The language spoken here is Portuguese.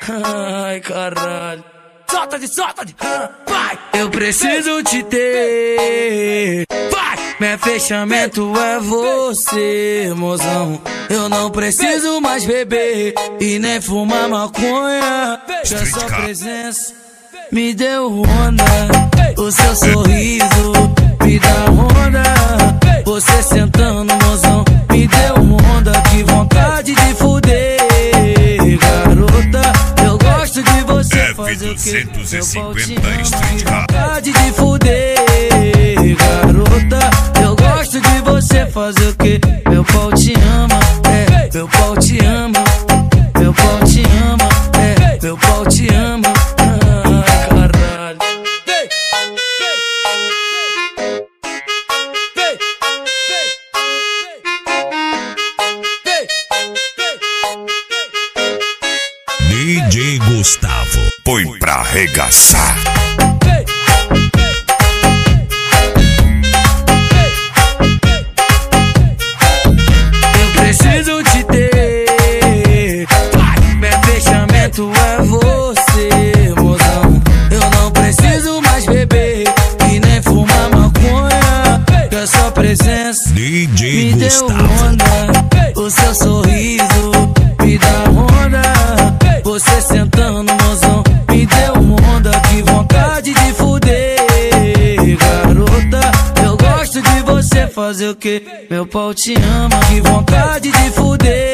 Ai, caralho. Solta de, vai! Eu preciso te ter. Vai! Meu fechamento é você, mozão. Eu não preciso mais beber e nem fumar maconha. Que a sua presença me deu onda. O seu sorriso me dá onda. Você sentando, mozão, me deu onda. Que vontade de fuder, garota. Eu gosto de você fazer o que? Que vontade de fuder, garota. Eu gosto de você fazer o que? Meu pau te ama, meu pau te ama. Meu pau te ama, meu pau te ama. Ai, caralho. DJ Gustavo, põe pra arregaçar. Eu preciso te ter. Meu fechamento é você, mozão. Eu não preciso mais beber e nem fumar maconha. Que a sua presença DJ me deu Gustavo. onda. O seu sorriso me dá onda. Você sentando, mozão, me deu onda. Que vontade de fuder, garota. Eu gosto de você fazer o que? Meu pau te ama. Que vontade de fuder,